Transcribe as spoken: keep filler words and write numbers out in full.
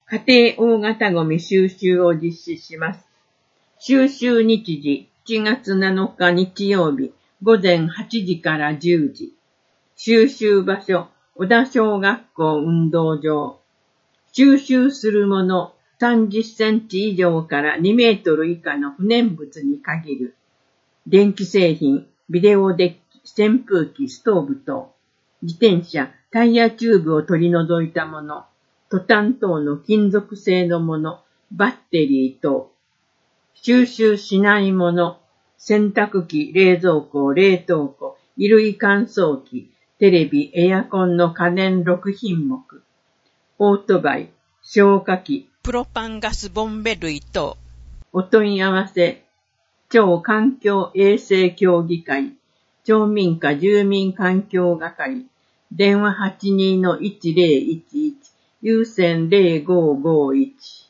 家庭大型ゴミ収集を実施します。収集日時しちがつなのか日曜日午前はちじからじゅうじ。収集場所、小田小学校運動場。収集するものさんじゅっセンチ以上からにメートル以下の不燃物に限る。電気製品、ビデオデッキ、扇風機、ストーブ等。自転車、タイヤチューブを取り除いたもの。トタン等の金属製のもの、バッテリー等。収集しないもの、洗濯機、冷蔵庫、冷凍庫、衣類乾燥機、テレビ、エアコンの家電ろくひんもく。オートバイ、消火器、 プロパンガスボンベ類等。 お問い合わせ、町環境衛生協議会、町民課住民環境係、電話 はちにーのいちぜろいちいち、有線ゼロごごいち。